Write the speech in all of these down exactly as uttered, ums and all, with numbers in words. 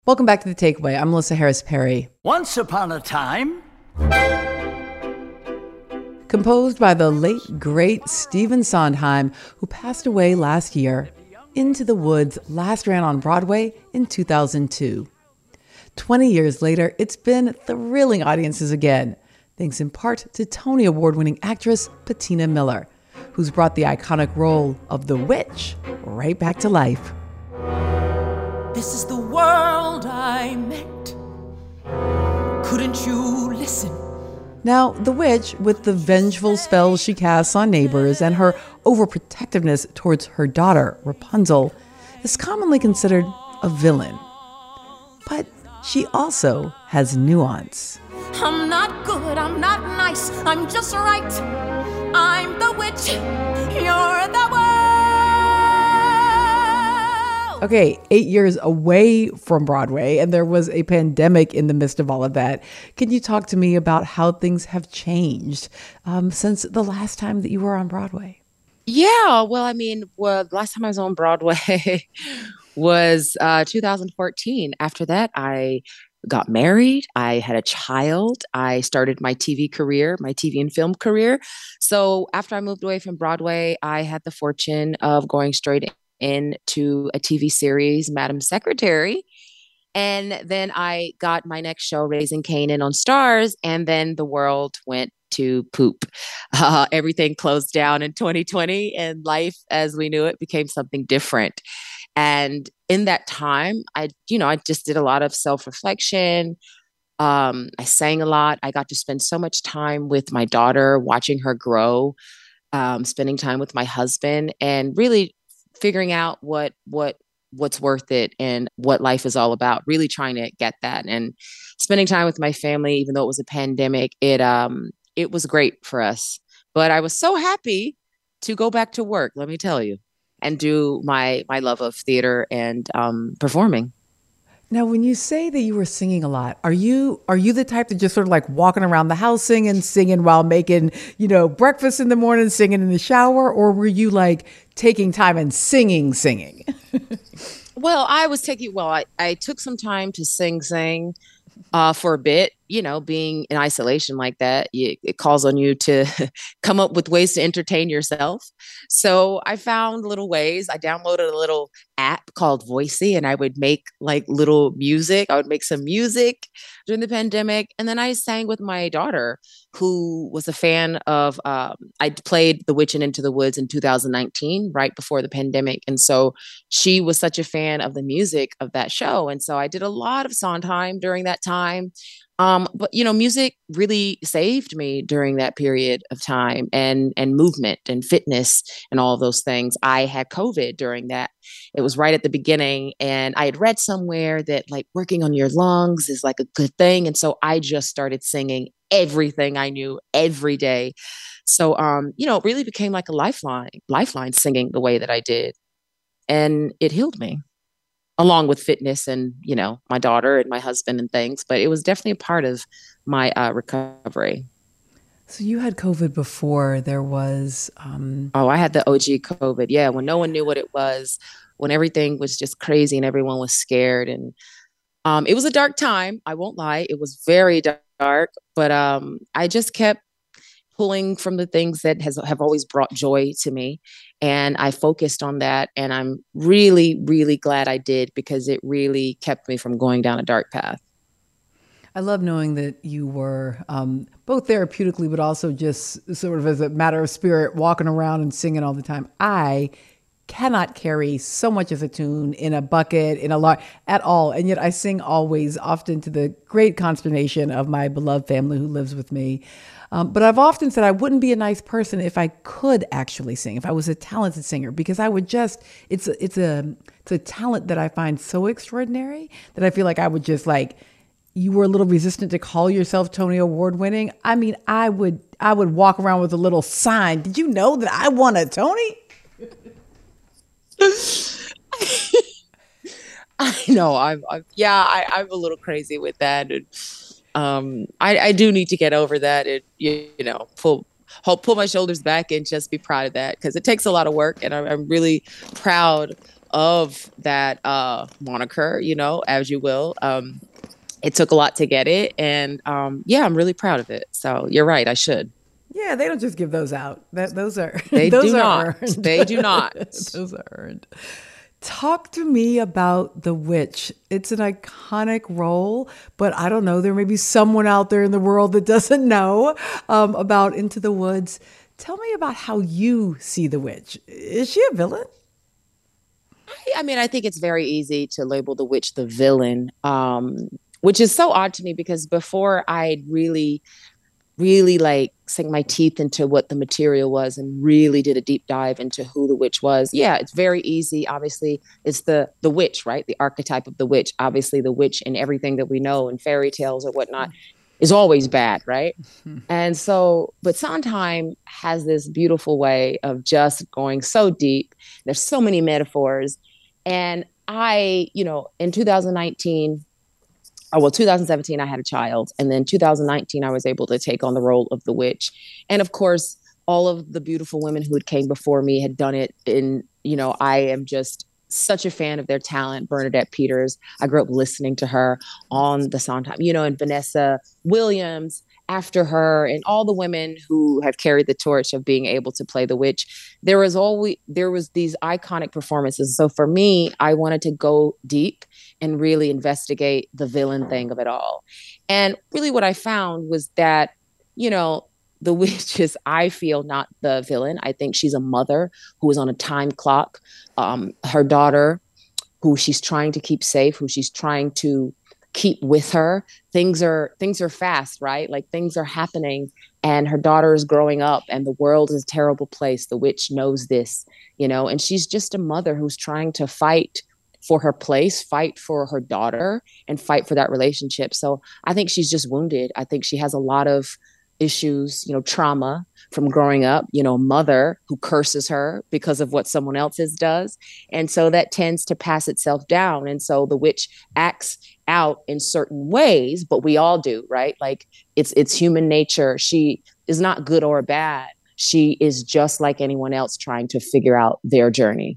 Welcome back to The Takeaway. I'm Melissa Harris Perry. Once upon a time. Composed by the late, great Stephen Sondheim, who passed away last year, Into the Woods last ran on Broadway in two thousand two. twenty years later, it's been thrilling audiences again, thanks in part to Tony Award-winning actress Patina Miller, who's brought the iconic role of the witch right back to life. This is the world I met. Couldn't you listen? Now, the witch, with the vengeful spells she casts on neighbors and her overprotectiveness towards her daughter, Rapunzel, is commonly considered a villain. But she also has nuance. I'm not good, I'm not nice, I'm just right. I'm the witch, you're the world. Okay, eight years away from Broadway, and there was a pandemic in the midst of all of that. Can you talk to me about how things have changed um, since the last time that you were on Broadway? Yeah, well, I mean, well, the last time I was on Broadway was uh, two thousand fourteen. After that, I got married. I had a child. I started my T V career, my T V and film career. So after I moved away from Broadway, I had the fortune of going straight into a T V series, Madam Secretary. And then I got my next show, Raising Kanan, on Stars. And then the world went to poop. Uh, everything closed down in twenty twenty, and life as we knew it became something different. And in that time, I, you know, I just did a lot of self-reflection. Um, I sang a lot. I got to spend so much time with my daughter, watching her grow, um, spending time with my husband, and really figuring out what what what's worth it and what life is all about. Really trying to get that, and spending time with my family, even though it was a pandemic. It um it was great for us. But I was so happy to go back to work. Let me tell you. And do my my love of theater and um, performing. Now, when you say that you were singing a lot, are you are you the type that just sort of like walking around the house singing, singing while making, you know, breakfast in the morning, singing in the shower, or were you like taking time and singing, singing? Well, I was taking, well, I, I took some time to sing, sing uh, for a bit. You know, being in isolation like that, you, it calls on you to come up with ways to entertain yourself. So I found little ways. I downloaded a little app called Voicey, and I would make like little music. I would make some music during the pandemic. And then I sang with my daughter, who was a fan of, um, I played The Witch and Into the Woods in two thousand nineteen, right before the pandemic. And so she was such a fan of the music of that show. And so I did a lot of Sondheim during that time. Um, but, you know, music really saved me during that period of time, and, and movement and fitness and all of those things. I had COVID during that. It was right at the beginning, and I had read somewhere that like working on your lungs is like a good thing. And so I just started singing everything I knew every day. So, um, you know, it really became like a lifeline, lifeline singing the way that I did. And it healed me, along with fitness and, you know, my daughter and my husband and things. But it was definitely a part of my uh, recovery. So you had COVID before there was... Um... Oh, I had the O G COVID. Yeah, when no one knew what it was, when everything was just crazy and everyone was scared. And um, it was a dark time. I won't lie. It was very dark. But um, I just kept pulling from the things that has have always brought joy to me. And I focused on that. And I'm really, really glad I did, because it really kept me from going down a dark path. I love knowing that you were um, both therapeutically, but also just sort of as a matter of spirit, walking around and singing all the time. I cannot carry so much as a tune in a bucket, in a lot at all. And yet I sing always, often to the great consternation of my beloved family who lives with me. Um, but I've often said I wouldn't be a nice person if I could actually sing, if I was a talented singer, because I would just, it's a, it's a, it's a talent that I find so extraordinary that I feel like I would just like, you were a little resistant to call yourself Tony Award winning. I mean, I would, I would walk around with a little sign. Did you know that I won a Tony? I know. I'm, I'm yeah, I, I'm a little crazy with that. And, um, I, I do need to get over that and, you, you know, pull, pull my shoulders back and just be proud of that, because it takes a lot of work. And I'm, I'm really proud of that uh, moniker, you know, as you will. Um, it took a lot to get it. And um, yeah, I'm really proud of it. So you're right. I should. Yeah, they don't just give those out. That those are They those do are not. earned. They do not. Those are earned. Talk to me about The Witch. It's an iconic role, but I don't know. There may be someone out there in the world that doesn't know um, about Into the Woods. Tell me about how you see the witch. Is she a villain? I mean, I think it's very easy to label the witch the villain, um, which is so odd to me because before I really, really like sink my teeth into what the material was and really did a deep dive into who the witch was. Yeah, it's very easy. Obviously, it's the the witch, right? The archetype of the witch. Obviously, the witch and everything that we know in fairy tales or whatnot is always bad, right? Mm-hmm. And so, but Sondheim has this beautiful way of just going so deep. There's so many metaphors. And I, you know, in two thousand nineteen, oh, well, two thousand seventeen, I had a child. And then two thousand nineteen, I was able to take on the role of the witch. And of course, all of the beautiful women who had came before me had done it in, you know, I am just such a fan of their talent. Bernadette Peters, I grew up listening to her on the Sondheim, you know, and Vanessa Williams after her, and all the women who have carried the torch of being able to play the witch. There was always, there was these iconic performances. So for me, I wanted to go deep and really investigate the villain thing of it all. And really what I found was that, you know, the witch is, I feel, not the villain. I think she's a mother who is on a time clock. Um, her daughter, who she's trying to keep safe, who she's trying to keep with her. Things are things are fast, right? Like things are happening, and her daughter is growing up, and the world is a terrible place. The witch knows this, you know, and she's just a mother who's trying to fight for her place, fight for her daughter, and fight for that relationship. So I think she's just wounded. I think she has a lot of issues, you know, trauma from growing up, you know, mother who curses her because of what someone else's does. And so that tends to pass itself down. And so the witch acts out in certain ways, but we all do, right? Like it's, it's human nature. She is not good or bad. She is just like anyone else trying to figure out their journey.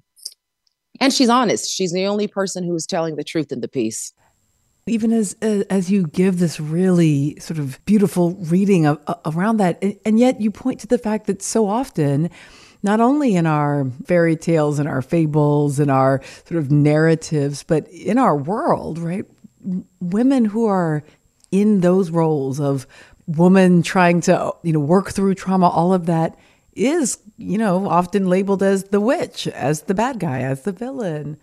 And she's honest. She's the only person who is telling the truth in the piece. Even as uh, as you give this really sort of beautiful reading of, uh, around that, and, and yet you point to the fact that so often, not only in our fairy tales and our fables and our sort of narratives, but in our world, right? Women who are in those roles of woman trying to, you know, work through trauma, all of that is, you know, often labeled as the witch, as the bad guy, as the villain.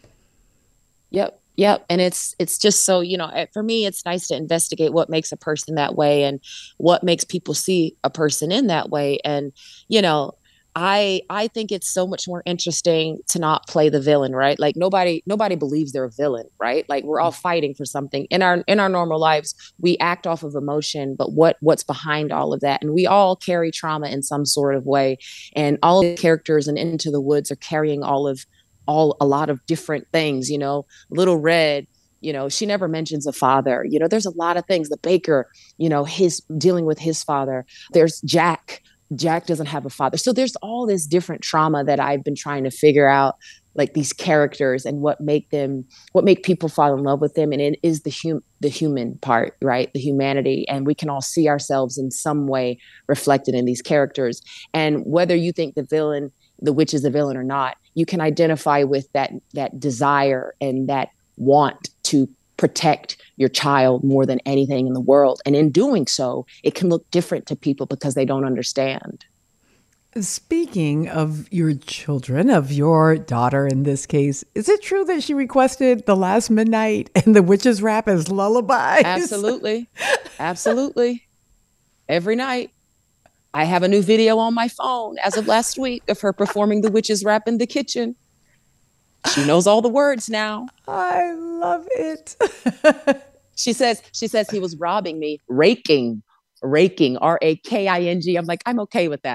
Yep. Yep. And it's it's just so, you know, for me, it's nice to investigate what makes a person that way and what makes people see a person in that way. And, you know, I I think it's so much more interesting to not play the villain, right? Like nobody nobody believes they're a villain, right? Like we're all fighting for something in our in our normal lives. We act off of emotion, but what what's behind all of that? And we all carry trauma in some sort of way. And all of the characters in Into the Woods are carrying all of all a lot of different things, you know. Little Red, you know, she never mentions a father. You know, there's a lot of things. The baker, you know, his dealing with his father. There's Jack. Jack doesn't have a father. So there's all this different trauma that I've been trying to figure out, like these characters and what make them, what make people fall in love with them. And it is the hum, the human part, right? The humanity. And we can all see ourselves in some way reflected in these characters. And whether you think the villain, the witch is the villain or not, you can identify with that that desire and that want to protect your child more than anything in the world. And in doing so, it can look different to people because they don't understand. Speaking of your children, of your daughter in this case, is it true that she requested The Last Midnight and the witch's rap as lullabies? Absolutely. Absolutely. Every night. I have a new video on my phone as of last week of her performing the witch's rap in the kitchen. She knows all the words now. I love it. She says, she says he was robbing me, raking, raking, R A K I N G. I'm like, I'm okay with that.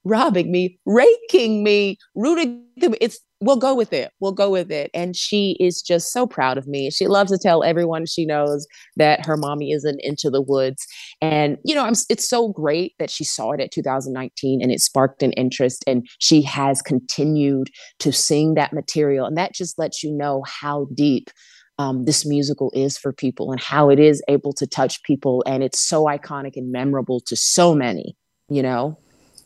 robbing me, raking me, rooting me. It's we'll go with it. We'll go with it. And she is just so proud of me. She loves to tell everyone she knows that her mommy is an Into the Woods. And, you know, I'm, it's so great that she saw it at two thousand nineteen and it sparked an interest, and she has continued to sing that material. And that just lets you know how deep um, this musical is for people and how it is able to touch people. And it's so iconic and memorable to so many, you know?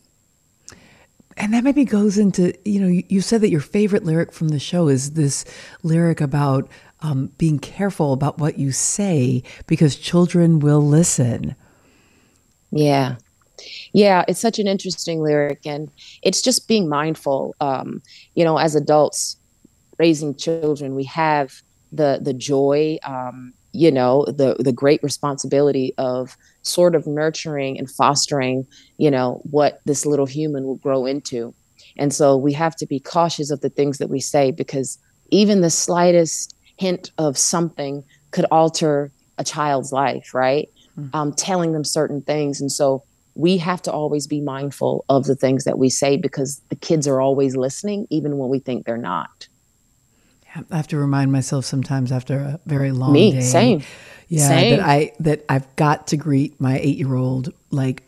And that maybe goes into, you know, you, you said that your favorite lyric from the show is this lyric about um, being careful about what you say because children will listen. Yeah. Yeah, it's such an interesting lyric. And it's just being mindful. Um, you know, as adults raising children, we have the the joy, um, you know, the the great responsibility of sort of nurturing and fostering, you know, what this little human will grow into. And so we have to be cautious of the things that we say, because even the slightest hint of something could alter a child's life, right? Mm-hmm. Um, telling them certain things. And so we have to always be mindful of the things that we say, because the kids are always listening, even when we think they're not. I have to remind myself sometimes after a very long Me, day. same. Yeah, Same. that I that I've got to greet my eight-year-old like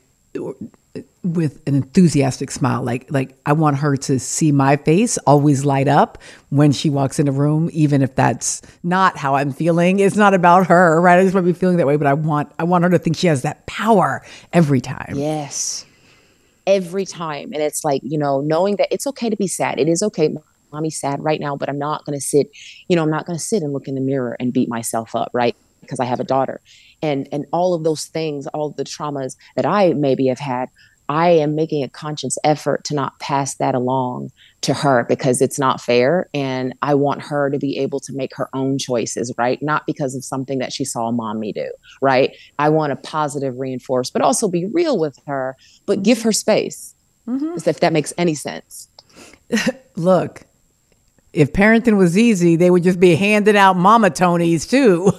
with an enthusiastic smile. Like like I want her to see my face always light up when she walks in a room, even if that's not how I'm feeling. It's not about her, right? I just want to be feeling that way, but I want I want her to think she has that power every time. Yes, every time. And it's like, you know, knowing that it's okay to be sad. It is okay. Mommy's sad right now, but I'm not going to sit, you know, I'm not going to sit and look in the mirror and beat myself up, right? Because I have a daughter. And and all of those things, all of the traumas that I maybe have had, I am making a conscious effort to not pass that along to her, because it's not fair. And I want her to be able to make her own choices, right? Not because of something that she saw mommy do, right? I want a positive reinforce, but also be real with her, but give her space, mm-hmm. if that makes any sense. Look, if parenting was easy, they would just be handing out Mama Tonys too.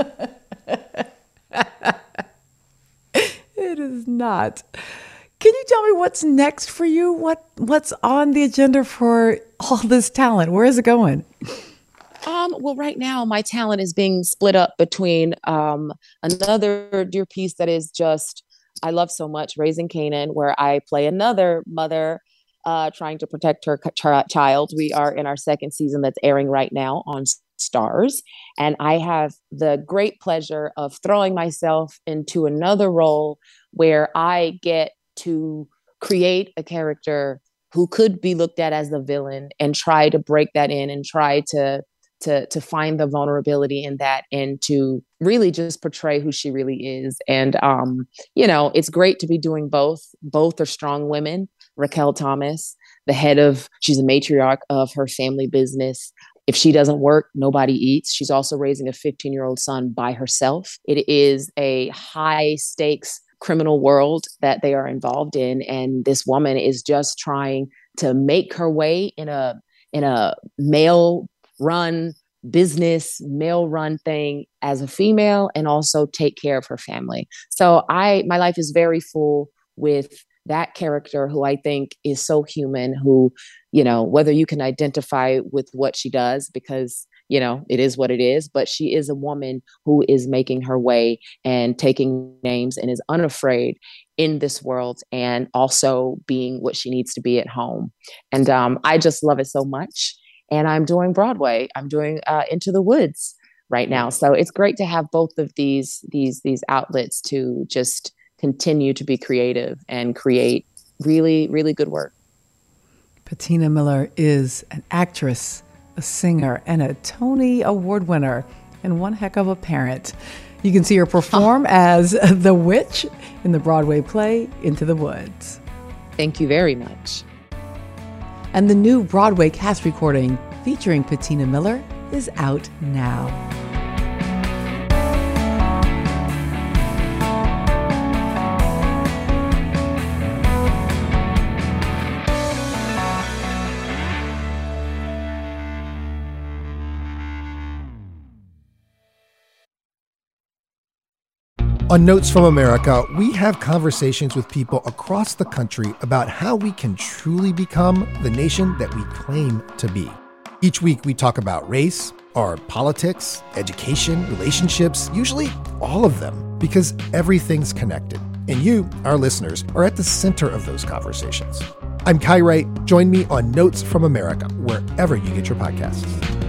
It is not. Can you tell me what's next for you? What what's on the agenda for all this talent? Where is it going? Um, well, right now my talent is being split up between um, another dear piece that is just, I love so much, Raising Kanan, where I play another mother Uh, trying to protect her ch- child. We are in our second season that's airing right now on Stars. And I have the great pleasure of throwing myself into another role where I get to create a character who could be looked at as the villain, and try to break that in and try to to to find the vulnerability in that, and to really just portray who she really is. And um, you know, it's great to be doing both. Both are strong women. Raquel Thomas, the head of, she's a matriarch of her family business. If she doesn't work, nobody eats. She's also raising a fifteen-year-old son by herself. It is a high stakes criminal world that they are involved in. And this woman is just trying to make her way in a, in a male run business, male run thing as a female, and also take care of her family. So I, my life is very full with that character, who I think is so human, who, you know, whether you can identify with what she does, because, you know, it is what it is, but she is a woman who is making her way and taking names and is unafraid in this world, and also being what she needs to be at home. And um, I just love it so much. And I'm doing Broadway. I'm doing uh, Into the Woods right now. So it's great to have both of these, these, these outlets to just continue to be creative and create really, really good work. Patina Miller is an actress, a singer, and a Tony Award winner, and one heck of a parent. You can see her perform oh. as the witch in the Broadway play Into the Woods. Thank you very much. And the new Broadway cast recording featuring Patina Miller is out now. On Notes from America, we have conversations with people across the country about how we can truly become the nation that we claim to be. Each week, we talk about race, our politics, education, relationships, usually all of them, because everything's connected. And you, our listeners, are at the center of those conversations. I'm Kai Wright. Join me on Notes from America, wherever you get your podcasts.